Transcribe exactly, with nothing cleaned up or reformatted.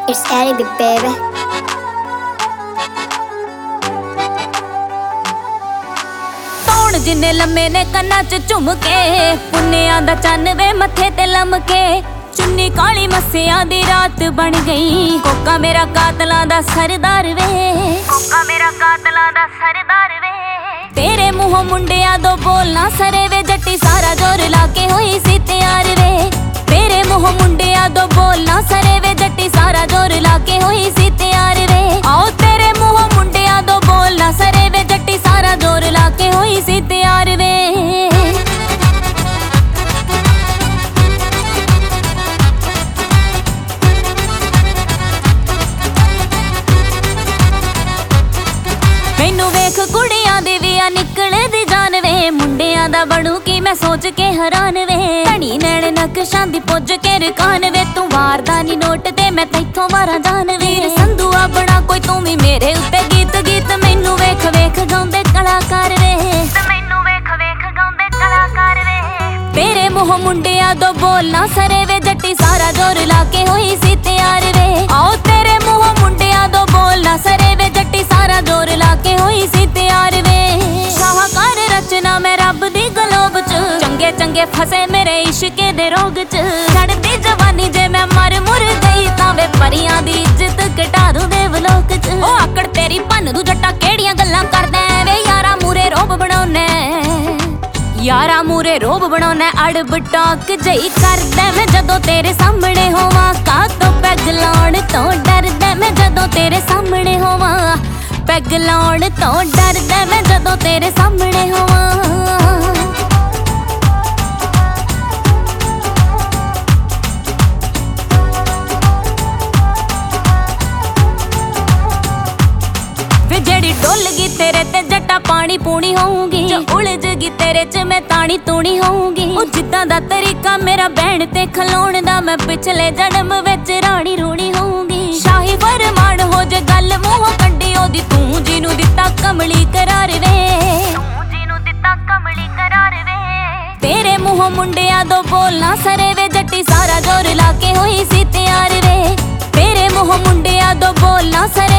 It's Eddie the baby. ਤੌਣ ਜਿੰਨੇ ਲੰਮੇ ਨੇ ਕੰਨਾਂ 'ਚ ਝੁੰਮ ਕੇ, ਪੁੰਨਿਆਂ ਦਾ ਚੰਨ ਵੇ ਮੱਥੇ ਤੇ ਲੰਮ ਕੇ, ਚੁੰਨੀ ਕਾਲੀ ਮੱਸਿਆਂ ਦੀ ਰਾਤ ਬਣ ਗਈ। ਕੋਕਾ ਮੇਰਾ ਕਾਤਲਾਂ ਦਾ ਸਰਦਾਰ ਵੇ, ਕੋਕਾ ਮੇਰਾ ਕਾਤਲਾਂ ਦਾ ਸਰਦਾਰ ਵੇ। ਤੇਰੇ ਮੂੰਹੋਂ ਮੁੰਡਿਆਂ ਦੋ ਬੋਲਣਾ ਸਰੇ ਵੇ, ਜੱਟੀ ਸਾਰਾ ਜ਼ੋਰ ਲਾ ਕੇ ਹੋਈ ਸੀ ਤਿਆਰ ਵੇ। ਤੇਰੇ ਮੂੰਹੋਂ ਮੁੰਡਿਆਂ ਦੋ ਬੋਲਣਾ ਸਰੇ ਵੇ, ਜੱਟੀ ਸਾਰਾ ਜ਼ੋਰ ਲਾ ਕੇ ਹੋਈ ਸੀ ਤਿਆਰ ਵੇ। ਆਓ ਤੇਰੇ ਮੂੰਹੋਂ ਮੁੰਡਿਆਂ ਦੋ ਬੋਲਣਾ ਸਰੇ ਵੇ, ਜੱਟੀ ਸਾਰਾ ਜ਼ੋਰ ਲਾ ਕੇ ਹੋਈ ਸੀ ਤਿਆਰ ਵੇ। ਮੈਨੂੰ ਵੇਖ ਕੁੜੀਆਂ ਦੀ ਵੀ ਆ ਨਿਕਲਦੀ ਜਾਨ ਵੇ, ਮੁੰਡਿਆਂ ਦਾ ਬਣੂ ਕੀ ਮੈਂ ਸੋਚ ਕੇ ਹੈਰਾਨ ਵੇ। ਧਣੀ ਨੈਣ ਨਕਸ਼ਾਂ ਦੀ ਪੁੱਜ ਕੇ ਰਕਾਨ ਵੇ, ਤੂੰ ਵਾਰਦਾ ਨੀ ਨੋਟ ਤੇ ਮੈਂ ਤੈਥੋਂ ਮਾਰਾਂ ਜਾਨ ਵੀਰ। ਸੰਧੂ ਆਪਣਾ ਕੋਈ ਤੂੰ ਵੀ ਮੇਰੇ ਉੱਤੇ ਗੀਤ ਗੀਤ, ਮੈਨੂੰ ਵੇਖ ਵੇਖ ਗਾਉਂਦੇ ਕਲਾਕਾਰ ਵੇ, ਮੈਨੂੰ ਵੇਖ ਵੇਖ ਗਾਉਂਦੇ ਕਲਾਕਾਰ ਵੇ। ਤੇਰੇ ਮੂੰਹੋਂ ਮੁੰਡਿਆਂ ਦੋ ਬੋਲਣਾ ਸਰੇ ਵੇ, ਜੱਟੀ ਸਾਰਾ ਜ਼ੋਰ ਲਾ ਕੇ ਹੋਈ ਸੀ ਤਿਆਰ ਵੇ। ਆਓ ਤੇਰੇ ਮੂੰਹੋਂ ਮੁੰਡਿਆਂ ਦੋ ਬੋਲਣਾ ਸਰੇ ਵੇ, ਜੱਟੀ ਸਾਰਾ ਜ਼ੋਰ ਲਾ ਕੇ ਹੋਈ ਸੀ ਤਿਆਰ ਵੇ। ਸ਼ਾਹਕਾਰ ਰਚਨਾ ਮੈਂ ਰੱਬ ਦੀ ਗਲੋਬ 'ਚ, ਚੰਗੇ ਚੰਗੇ ਫਸੇ ਮੇਰੇ ਇਸ਼ਕੇ ਦੇ ਰੋਗ 'ਚ। ਛੱਡਦੀ ਜਵਾਨੀ ਜੇ ਮੈਂ ਮਰ ਮੁਰ ਗਈ ਤਾਂ ਵੇ, ਪਰੀਆਂ ਦੀ ਇੱਜ਼ਤ ਘਟਾ ਦੂੰ ਦੇਵਲੋਕ 'ਚ। ਉਹ ਆਕੜ ਤੇਰੀ ਭੰਨ ਦੂ ਜੱਟਾ, ਕਿਹੜੀਆਂ ਗੱਲਾਂ ਕਰਦਾ ਵੇ। ਯਾਰਾ ਮੂਰੇ ਰੋਬ ਬਣਾਉਣਾ, ਯਾਰਾ ਮੂਰੇ ਰੋਬ ਬਣਾਉਣਾ, ਅੜਬ ਟਾਕ ਜਈ ਕਰਦਾ ਮੈਂ ਜਦੋਂ ਤੇਰੇ ਸਾਹਮਣੇ ਹੋਵਾਂ। ਕਾਹਤੋਂ ਪੈਗ ਲਾਉਣ ਤੋਂ ਡਰਦਾ ਮੈਂ ਜਦੋਂ ਤੇਰੇ ਸਾਹਮਣੇ ਹੋਵਾਂ। ਪੈਗ ਲਾਉਣ ਤੋਂ ਡਰਦਾ ਮੈਂ ਜਦੋਂ ਤੇਰੇ ਸਾਹਮਣੇ ਹੋਵਾਂ। ਵੇ ਜਿਹੜੀ ਡੁੱਲ ਗਈ ਤੇਰੇ ਤੇ ਜੱਟਾ ਪਾਣੀ ਪੂਣੀ ਹੋਊਗੀ, ਜੋ ਉਲਝ ਗਈ ਤੇਰੇ 'ਚ ਮੈਂ ਤਾਣੀ ਤੂਣੀ ਹੋਊਗੀ। ਉਹ ਜਿੱਦਾਂ ਦਾ ਤਰੀਕਾ ਮੇਰਾ ਬਹਿਣ ਤੇ ਖਲੋਣ ਦਾ, ਮੈਂ ਪਿਛਲੇ ਜਨਮ ਵਿੱਚ ਰਾਣੀ ਰੂਣੀ ਹੋਊਗੀ। ਸ਼ਾਹੀ ਫਰਮਾਨ ਹੋ ਜੇ ਗੱਲ ਮੂੰਹੋਂ ਕੰਡੀ ਉਹਦੀ, ਤੂੰ ਜਿਹਨੂੰ ਦਿੱਤਾ ਕਮਲੀ ਕਰਾਰ ਵੇ, ਤੂੰ ਜਿਹਨੂੰ ਦਿੱਤਾ ਕਮਲੀ ਕਰਾਰ ਵੇ। ਤੇਰੇ ਮੂੰਹੋਂ ਮੁੰਡਿਆਂ ਦੋ ਬੋਲਣਾ ਸਰੇ ਵੇ, ਜੱਟੀ ਸਾਰਾ ਜ਼ੋਰ ਲਾ ਕੇ ਹੋਈ ਸੀ ਤਿਆਰ ਵੇ। ਤੇਰੇ ਮੂੰਹੋਂ ਮੁੰਡਿਆਂ ਦੋ ਬੋਲਣਾ ਸਰੇ